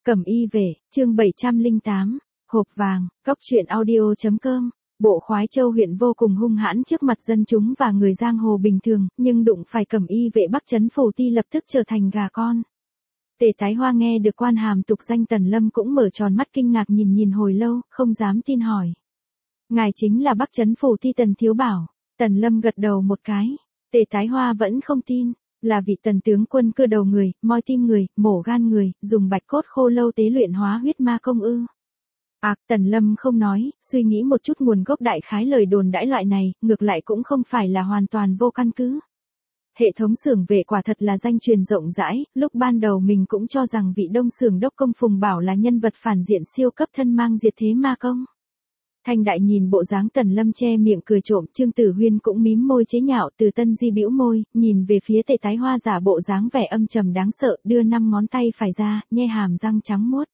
Cẩm y về, chương 708, hộp vàng, góc truyện audio.com. Bộ Khoái Châu huyện vô cùng hung hãn trước mặt dân chúng và người giang hồ bình thường, nhưng đụng phải Cẩm y vệ Bắc trấn Phổ Ti lập tức trở thành gà con. Tề Tái Hoa nghe được quan hàm tục danh Tần Lâm cũng mở tròn mắt kinh ngạc nhìn hồi lâu, không dám tin hỏi. Ngài chính là Bắc trấn Phổ Ti Tần Thiếu Bảo. Tần Lâm gật đầu một cái. Tề Tái Hoa vẫn không tin. Là vị tần tướng quân cưa đầu người, moi tim người, mổ gan người, dùng bạch cốt khô lâu tế luyện hóa huyết ma công ư. Tần Lâm không nói, suy nghĩ một chút nguồn gốc đại khái lời đồn đãi loại này, ngược lại cũng không phải là hoàn toàn vô căn cứ. Hệ thống xưởng vệ quả thật là danh truyền rộng rãi, lúc ban đầu mình cũng cho rằng vị đông xưởng đốc công Phùng Bảo là nhân vật phản diện siêu cấp thân mang diệt thế ma công. Thanh Đại nhìn bộ dáng Tần Lâm che miệng cười trộm, Trương Tử Huyên cũng mím môi chế nhạo, Từ Tân Di bĩu môi, nhìn về phía Tề Tái Hoa giả bộ dáng vẻ âm trầm đáng sợ, đưa 5 ngón tay phải ra, nhe hàm răng trắng muốt.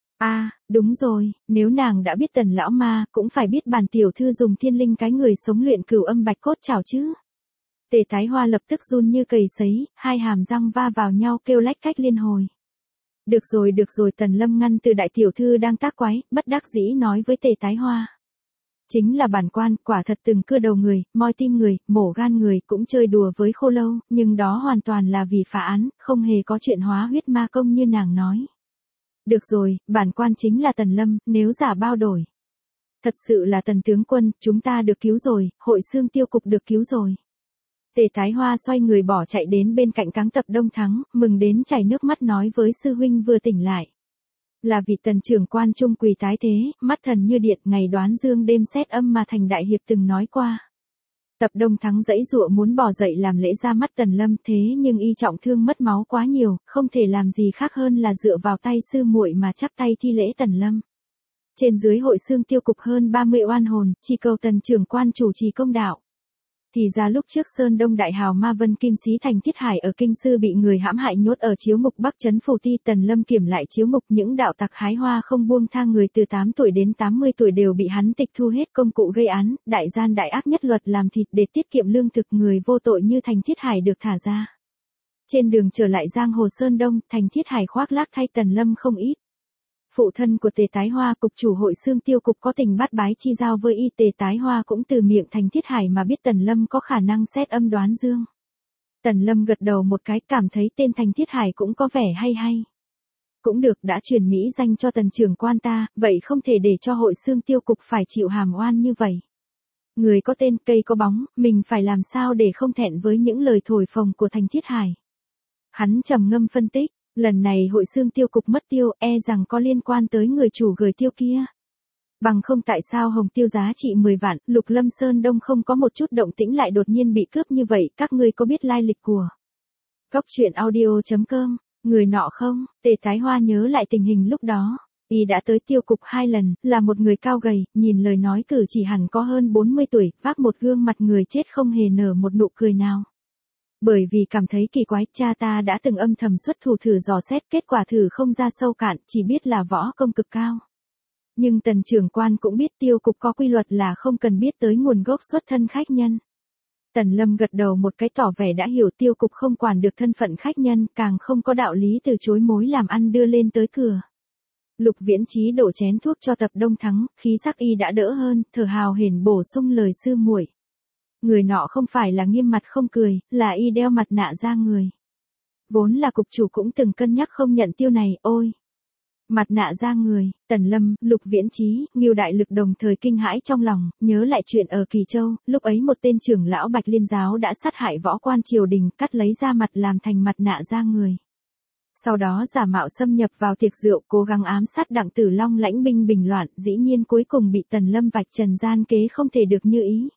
Đúng rồi, nếu nàng đã biết Tần lão ma, cũng phải biết bản tiểu thư dùng thiên linh cái người sống luyện cửu âm bạch cốt chảo chứ. Tề Tái Hoa lập tức run như cầy sấy, hai hàm răng va vào nhau kêu lách cách liên hồi. Được rồi, Tần Lâm ngăn từ đại tiểu thư đang tác quái, bất đắc dĩ nói với Tề Tái Hoa. Chính là bản quan, quả thật từng cưa đầu người, moi tim người, mổ gan người, cũng chơi đùa với khô lâu, nhưng đó hoàn toàn là vì phá án, không hề có chuyện hóa huyết ma công như nàng nói. Được rồi, bản quan chính là Tần Lâm, nếu giả bao đổi. Thật sự là Tần tướng quân, chúng ta được cứu rồi, hội xương tiêu cục được cứu rồi. Tề Tái Hoa xoay người bỏ chạy đến bên cạnh Cáng Tập Đông Thắng, mừng đến chảy nước mắt nói với sư huynh vừa tỉnh lại. Là vị Tần trưởng quan trung quỳ tái thế, mắt thần như điện, ngày đoán dương đêm xét âm mà Thành đại hiệp từng nói qua. Tập Đông Thắng giãy giụa muốn bỏ dậy làm lễ ra mắt Tần Lâm, thế nhưng y trọng thương mất máu quá nhiều, không thể làm gì khác hơn là dựa vào tay sư muội mà chắp tay thi lễ Tần Lâm. Trên dưới hội xương tiêu cục hơn 30 oan hồn, chỉ cầu Tần trưởng quan chủ trì công đạo. Thì ra lúc trước Sơn Đông đại hào Ma Vân Kim Sĩ Thành Thiết Hải ở kinh sư bị người hãm hại nhốt ở chiếu ngục Bắc trấn Phổ Ti, Tần Lâm kiểm lại chiếu ngục, những đạo tặc hái hoa không buông tha người từ 8 tuổi đến 80 tuổi đều bị hắn tịch thu hết công cụ gây án, đại gian đại ác nhất luật làm thịt để tiết kiệm lương thực, người vô tội như Thành Thiết Hải được thả ra. Trên đường trở lại giang hồ Sơn Đông, Thành Thiết Hải khoác lác thay Tần Lâm không ít. Phụ thân của Tề Tái Hoa, cục chủ hội xương tiêu cục có tình bát bái chi giao với y, Tề Tái Hoa cũng từ miệng Thành Thiết Hải mà biết Tần Lâm có khả năng xét âm đoán dương. Tần Lâm gật đầu một cái, cảm thấy tên Thành Thiết Hải cũng có vẻ hay. Cũng được, đã truyền mỹ danh cho Tần trưởng quan ta, vậy không thể để cho hội xương tiêu cục phải chịu hàm oan như vậy. Người có tên, cây có bóng, mình phải làm sao để không thẹn với những lời thổi phồng của Thành Thiết Hải. Hắn trầm ngâm phân tích. Lần này hội xương tiêu cục mất tiêu, rằng có liên quan tới người chủ gửi tiêu kia. Bằng không tại sao hồng tiêu giá trị 10 vạn, Lục Lâm Sơn Đông không có một chút động tĩnh lại đột nhiên bị cướp như vậy, các ngươi có biết lai lịch của góc truyện audio.com, người nọ không? Tề Tái Hoa nhớ lại tình hình lúc đó. Y đã tới tiêu cục 2 lần, là một người cao gầy, nhìn lời nói cử chỉ hẳn có hơn 40 tuổi, vác một gương mặt người chết không hề nở một nụ cười nào. Bởi vì cảm thấy kỳ quái, cha ta đã từng âm thầm xuất thủ thử dò xét, kết quả thử không ra sâu cạn, chỉ biết là võ công cực cao. Nhưng Tần trưởng quan cũng biết tiêu cục có quy luật là không cần biết tới nguồn gốc xuất thân khách nhân. Tần Lâm gật đầu một cái tỏ vẻ đã hiểu, tiêu cục không quản được thân phận khách nhân, càng không có đạo lý từ chối mối làm ăn đưa lên tới cửa. Lục Viễn Chí đổ chén thuốc cho Tập Đông Thắng, khí sắc y đã đỡ hơn, thở hào hển bổ sung lời sư muội. Người nọ không phải là nghiêm mặt không cười, là y đeo mặt nạ ra người. Vốn là cục chủ cũng từng cân nhắc không nhận tiêu này, ôi. Mặt nạ ra người, Tần Lâm, Lục Viễn Chí, Ngưu Đại Lực đồng thời kinh hãi trong lòng, nhớ lại chuyện ở Kỳ Châu, lúc ấy một tên trưởng lão Bạch Liên giáo đã sát hại võ quan triều đình, cắt lấy da mặt làm thành mặt nạ ra người. Sau đó giả mạo xâm nhập vào tiệc rượu, cố gắng ám sát Đặng Tử Long lãnh binh bình loạn, dĩ nhiên cuối cùng bị Tần Lâm vạch trần gian kế không thể được như ý.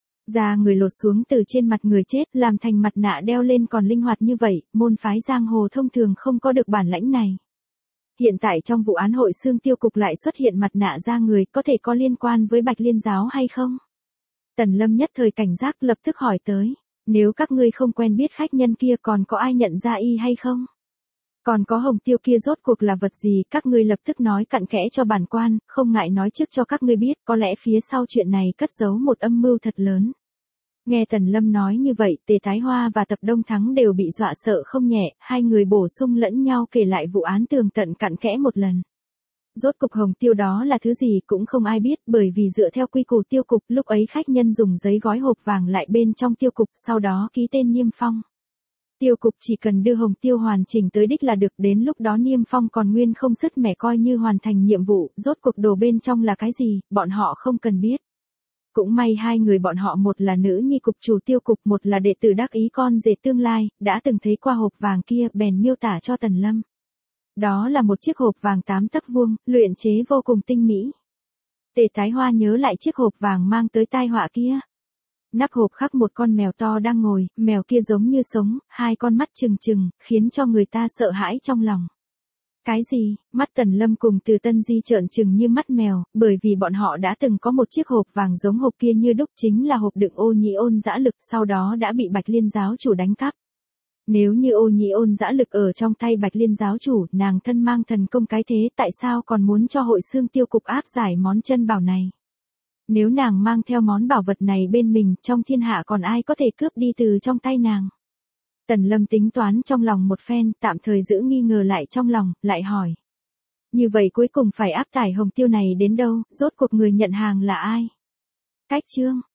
Da người lột xuống từ trên mặt người chết, làm thành mặt nạ đeo lên còn linh hoạt như vậy, môn phái giang hồ thông thường không có được bản lãnh này. Hiện tại trong vụ án hội xương tiêu cục lại xuất hiện mặt nạ da người, có thể có liên quan với Bạch Liên giáo hay không? Tần Lâm nhất thời cảnh giác, lập tức hỏi tới, nếu các ngươi không quen biết khách nhân kia còn có ai nhận ra y hay không? Còn có hồng tiêu kia rốt cuộc là vật gì, các ngươi lập tức nói cặn kẽ cho bản quan, không ngại nói trước cho các ngươi biết, có lẽ phía sau chuyện này cất giấu một âm mưu thật lớn. Nghe Tần Lâm nói như vậy, Tề Thái Hoa và Tập Đông Thắng đều bị dọa sợ không nhẹ, hai người bổ sung lẫn nhau kể lại vụ án tường tận cặn kẽ một lần. Rốt cục hồng tiêu đó là thứ gì cũng không ai biết, bởi vì dựa theo quy củ tiêu cục, lúc ấy khách nhân dùng giấy gói hộp vàng lại bên trong tiêu cục, sau đó ký tên niêm phong. Tiêu cục chỉ cần đưa hồng tiêu hoàn chỉnh tới đích là được, đến lúc đó niêm phong còn nguyên không sứt mẻ coi như hoàn thành nhiệm vụ, rốt cuộc đồ bên trong là cái gì, bọn họ không cần biết. Cũng may hai người bọn họ, một là nữ nhi cục chủ tiêu cục, một là đệ tử đắc ý con rể tương lai, đã từng thấy qua hộp vàng kia, bèn miêu tả cho Tần Lâm. Đó là một chiếc hộp vàng 8 tấc vuông, luyện chế vô cùng tinh mỹ. Tề Thái Hoa nhớ lại chiếc hộp vàng mang tới tai họa kia. Nắp hộp khắc một con mèo to đang ngồi, mèo kia giống như sống, hai con mắt trừng trừng, khiến cho người ta sợ hãi trong lòng. Cái gì? Mắt Tần Lâm cùng Từ Tân Di trợn trừng như mắt mèo, bởi vì bọn họ đã từng có một chiếc hộp vàng giống hộp kia như đúc, chính là hộp đựng Ô Nhĩ Ôn dã lực, sau đó đã bị Bạch Liên giáo chủ đánh cắp. Nếu như Ô Nhĩ Ôn dã lực ở trong tay Bạch Liên giáo chủ, nàng thân mang thần công cái thế, tại sao còn muốn cho hội xương tiêu cục áp giải món chân bảo này? Nếu nàng mang theo món bảo vật này bên mình, trong thiên hạ còn ai có thể cướp đi từ trong tay nàng? Tần Lâm tính toán trong lòng một phen, tạm thời giữ nghi ngờ lại trong lòng, lại hỏi. Như vậy cuối cùng phải áp tải hồng tiêu này đến đâu, rốt cuộc người nhận hàng là ai? Cách chương.